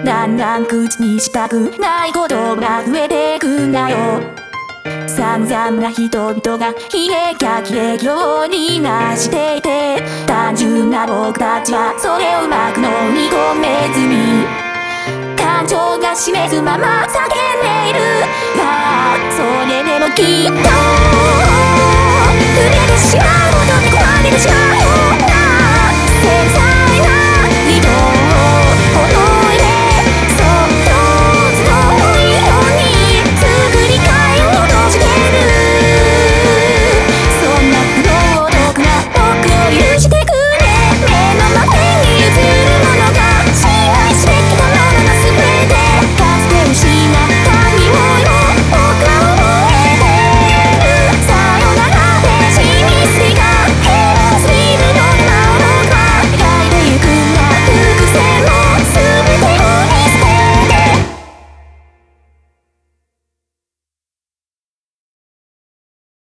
だんだん口にしたくないことが増えてくんだよ。散々な人々が悲劇や喜劇をになしていて、単純な僕たちはそれをうまく飲み込めずに感情が示すまま叫んでいる。まあそれでもきっと触れてしまうことで壊れてしまうよ。